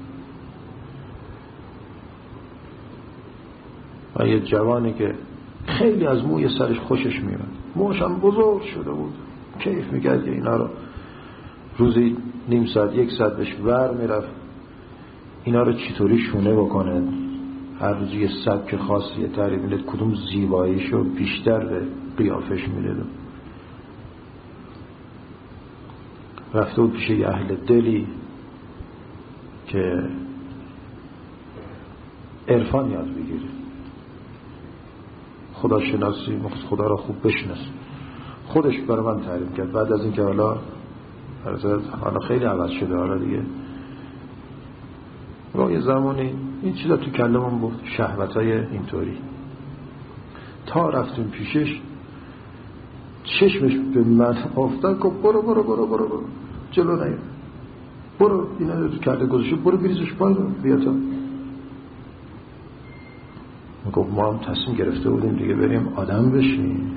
S1: و یه جوانی که خیلی از موی سرش خوشش میاد، موش هم بزرگ شده بود، کیف میکرد که اینا رو روزی نیم ساعت 1 ساعت بهش ور میرفت اینا رو چطوری شونه بکنه، هر روز یه سبک خاصی، یه تعریف میداد، کدوم زیباییشو بیشتر به قیافش میداد. رفته بود پیش یه اهل دلی که عرفان یاد بگیره، خدا شناسی، خدا را خوب بشناس. خودش برای من تعریف کرد بعد از اینکه حالا خیلی عوض شده حالا دیگه. و یه زمانی این چیزا تو کلمون بود، شهوتای اینطوری. تا رفتیم پیشش چشمش به من افتاد که برو برو برو برو برو جلو نیا، برو اینا رو تو کرده گذاشته، برو بریزش پایین بیا تا. گفت ما هم تصمیم گرفته بودیم دیگه بریم آدم بشیم.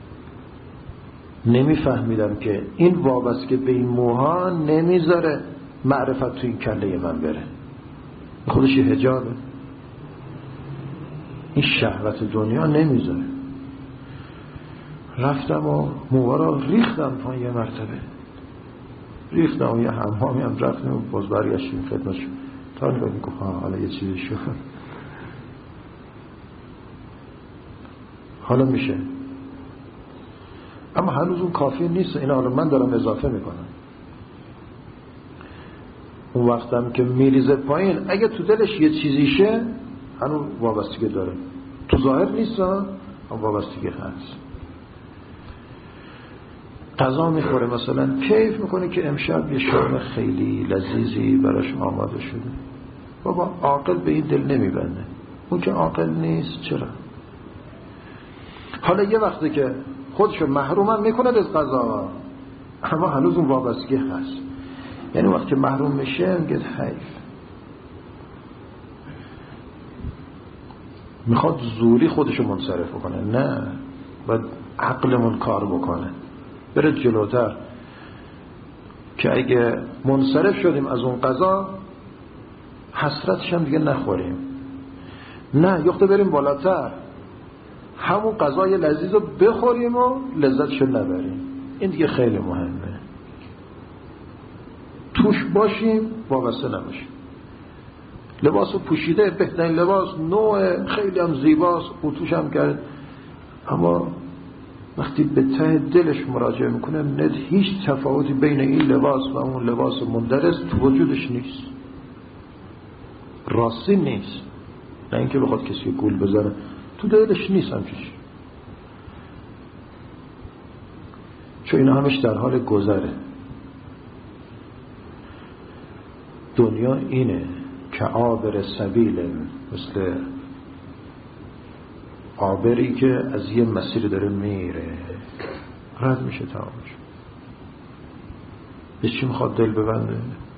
S1: نمیفهمیدم که این وابستگی به این موها نمیذاره معرفت تو این کله من بره. خودش یه حجابه. این شهوت دنیا نمیذاره. رفتم و موارا ریختم پایین یه مرتبه، ریختم و یه حمامی هم رفتم و باز برگشتیم خدمتشون. تا نگاه میگفت حالا یه چیزی شد، حالا میشه. اما هنوز اون کافی نیست. اینا حالا من دارم اضافه میکنم. اون وقتم که میریزه پایین، اگه تو دلش یه چیزی شه هنوز وابستگی داره. تو ظاهر نیست اما وابستگی هست. غذا میخوره مثلا، کیف میکنه که امشب یه شام خیلی لذیذی براش آماده شده. بابا عاقل به این دل نمیبنده. اون که عاقل نیست چرا؟ حالا یه وقتی که خودشو محروم میکنه از غذا، اما هنوز اون وابستگی هست. یعنی وقتی که محروم میشه میگه حیف. میخواد زوری خودشو منصرف کنه. نه، باید عقلمون کار بکنه، بره جلوتر که اگه منصرف شدیم از اون غذا حسرتش هم دیگه نخوریم. نه، یخته بریم بالاتر، همون غذای لذیذ رو بخوریم و لذتشو نبریم. این دیگه خیلی مهمه. توش باشیم، وابسته نباشیم. لباس پوشیده، بهترین لباس، نوع خیلی هم زیباست، توش هم کرد، اما وقتی به ته دلش مراجعه میکنه ند هیچ تفاوتی بین این لباس و اون لباس مندرس تو وجودش نیست. راستی نیست. نه اینکه بخواد کسی گول بزنه، تو دلش نیست همچیش. چون اینا همش در حال گذره. دنیا اینه که عابر سبیل، مثل عابری که از یه مسیر داره میره، رد میشه، تمام میشه. به چی میخواد دل ببنده؟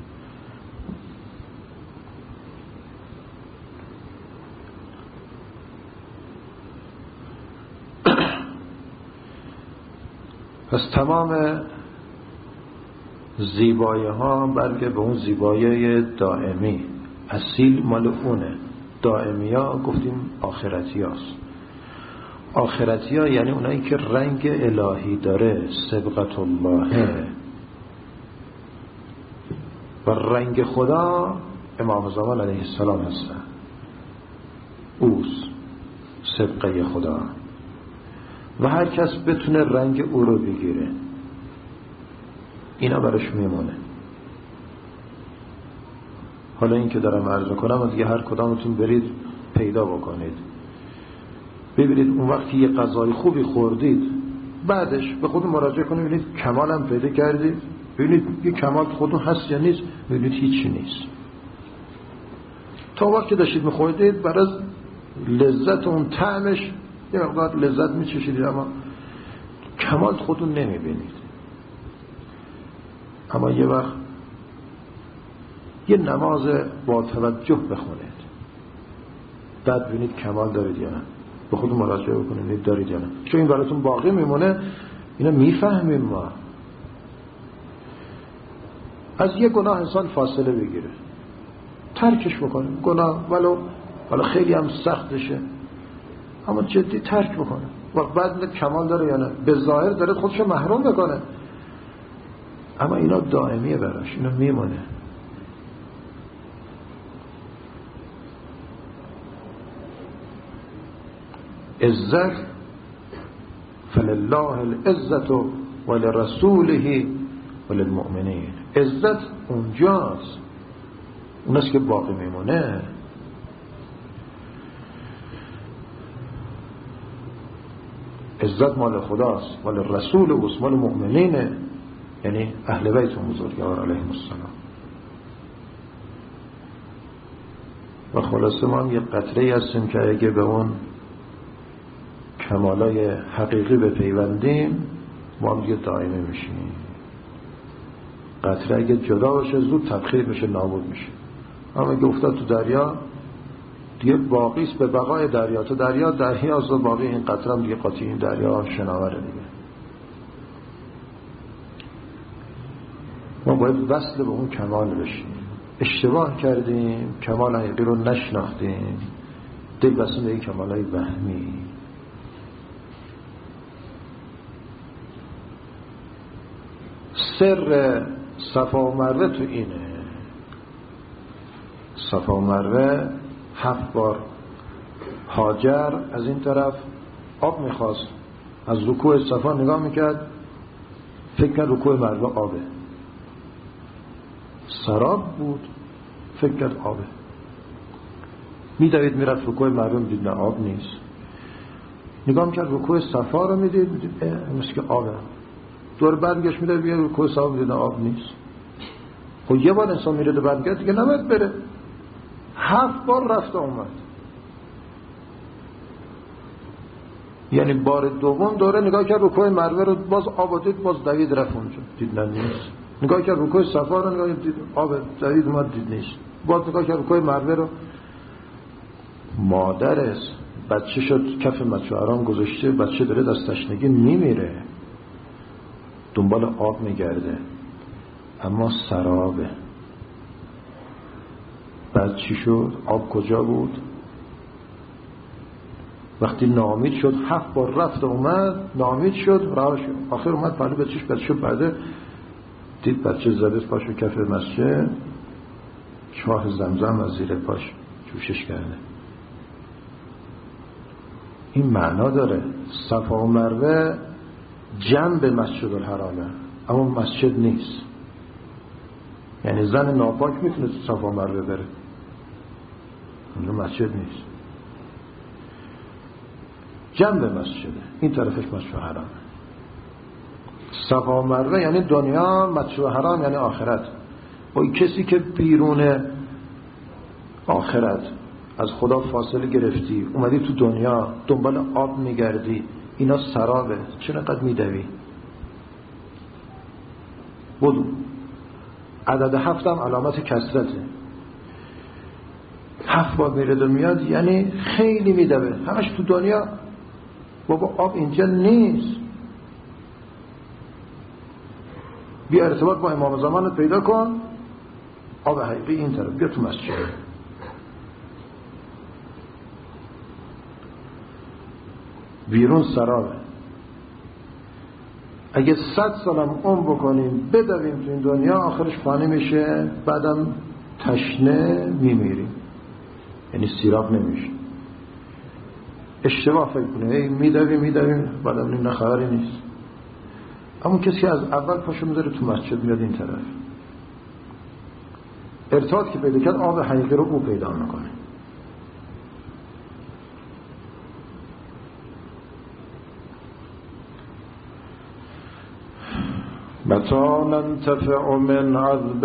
S1: پس تمام زیبایی ها بلکه به اون زیبایی دائمی، اصیل مال اونه. دائمی ها گفتیم آخرتی هاست. آخرتی ها یعنی اونایی که رنگ الهی داره، سبقت الله، و رنگ خدا امام زمان علیه السلام هستن. اوست سبقه خدا و هر کس بتونه رنگ او رو بگیره، اینا براش میمونه. حالا این که دارم عرض کنم دیگه هر کدامتون برید پیدا بکنید، ببینید اون وقتی یه غذای خوبی خوردید بعدش به خودتون مراجعه کنید، ببینید کمالم پیدا کردید، ببینید یه کمال خودتون هست یا نیست، ببینید هیچی نیست. تا وقتی داشتید میخوردید برای لذت اون طعمش یه مقدار لذت میچشیدید، اما کمال خودتون نمیبینید. اما یه وقت یه نماز با توجه بخونید، بعد ببینید کمال دارید یا نه، به خودتون مراجعه بکنید دارید یا نه. چون این براتون باقی میمونه. اینا میفهمیم. ما از یه گناه انسان فاصله بگیره، ترکش بکنه، گناه ولو خیلی هم سختشه، اما جدی ترک بکنه. و بعد کمال داره یا نه، به ظاهر داره خودشو محروم بکنه، اما اینا دائمیه براش، اینا میمونه. عزت فلله العزت ولرسوله وللمؤمنین. عزت اونجاست، اونست که باقی میمونه. عزت مال خداست، مال رسول اوست، مال مؤمنینه، یعنی اهل بیت بزرگوار علیهم السلام. و خلاصه ما هم یه قطره هستیم که اگه به اون کمالای حقیقی بپیوندیم ما هم دیگه دائمی میشیم. قطره اگه جدا باشه زود تبخیر میشه، نابود میشه. اما اگه افتاد تو دریا دیگه باقیست به بقای دریا. تو دریاست و باقی این قطره هم دیگه قاطی این دریا شناوره دیگه. ما باید وصل به اون کمال بشیم. اشتباه کردیم، کمال حقیقی رو نشناختیم، دل بستیم به این کمالای وهمی. سر صفا و مروه تو اینه. صفا و مروه 7 بار هاجر از این طرف آب میخواست، از رکوع صفا نگاه میکرد، فکر کرد رکوع مروه آبه، سراب بود، فکر کرد آبه. میدوید میرفت رکوع مروه، میدید نه آب نیست. نگاه میکرد رکوع صفا رو میدید مثل که آبه. دور برگشت میدوید بیا رکوع صفا، میدید نه آب نیست. خب یه بار انسان میره دو برگشت دیگه نباید بره. 7 بار رفت اومد. یعنی بار دوم دوره نگاه کرد رکوع مروه رو، باز آب دید، باز دوید رفت اونجا، دید نه نیست. نگاه کرد رکوع صفا رو، نگاه دید آب، دوید اومد، دید نیست. باز نگاه کرد رکوع مروه رو. مادر بچه شد کف مچو حرام گذاشته، بچه داره دست تشنگی میمیره، دنبال آب میگرده، اما سرابه. بعد چی شد؟ آب کجا بود؟ وقتی ناامید شد 7 بار رفت اومد، ناامید شد، رها شد. آخر اومد پهلو بچهش بچه بعده دید بچه زده پاشو کف مسجد، چاه زمزم از زیر پاش جوشش کرده. این معنا داره. صفا و مروه جنب مسجد الحرامه، اما مسجد نیست. یعنی زن ناپاک میتونه تو صفا و مروه بره، اونجا مسجد نیست، جنب مسجده، این طرفش مسجد حرامه. صفا و مروه یعنی دنیا، مسجد حرام یعنی آخرت. با کسی که بیرون آخرت از خدا فاصله گرفتی، اومدی تو دنیا دنبال آب میگردی، اینا سرابه. چرا قد میدوی؟ بدو. عدد 7 هم علامت کثرته. 7 بار میرد و میاد، یعنی خیلی میدوه، همش تو دنیا. بابا آب اینجا نیست. بیا ارتباط با امام زمانت پیدا کن، آب حقیقی این طرف، بیا تو مسجد. بیرون سرابه. اگه 100 سالم عمر بکنیم بدویم تو این دنیا، آخرش فانی میشه، بعدم تشنه میمیریم، یعنی سیراب نمیشه. اشتباه فکر کنه میدویم بعدم نیم خبری نیست. اما کسی از اول پاشو میذاره تو مسجد، میاد این طرف، ارتباط که پیدا کرد آب حقیقی رو او پیدا میکنه. متى ننتفع من عذب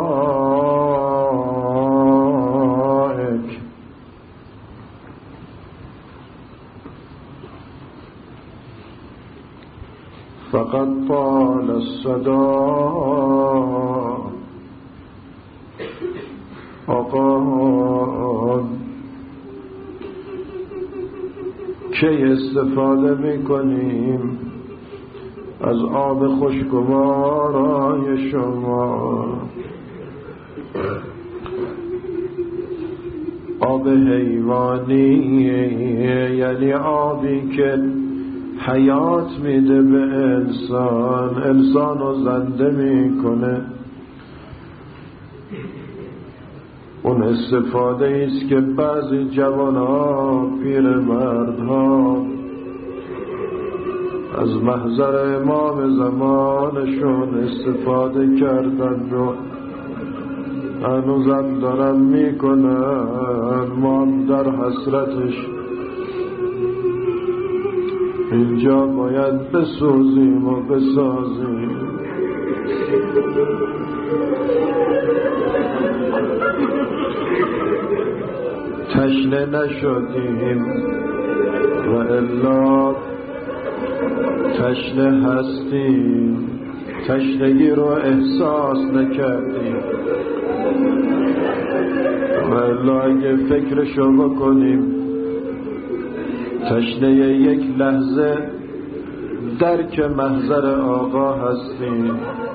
S1: مائك فقد طال الصدى آقا کی استفاده میکنیم از آب خوشگوارای شما؟ آب حیوانی یعنی آبی که حیات میده به انسان، انسانو زنده میکنه. اون استفاده است که بعضی جوانها، پیرمردها از محضر امام زمانشون استفاده کردن و هنوزم دارن میکنن. ما در حسرتش اینجا باید بسوزیم و بسازیم. تشنه نشدیم و الا تشنه هستیم، تشنگی رو احساس نکردیم. و الا اگه فکرشو بکنیم تشنه یک لحظه درک محضر آقا هستیم.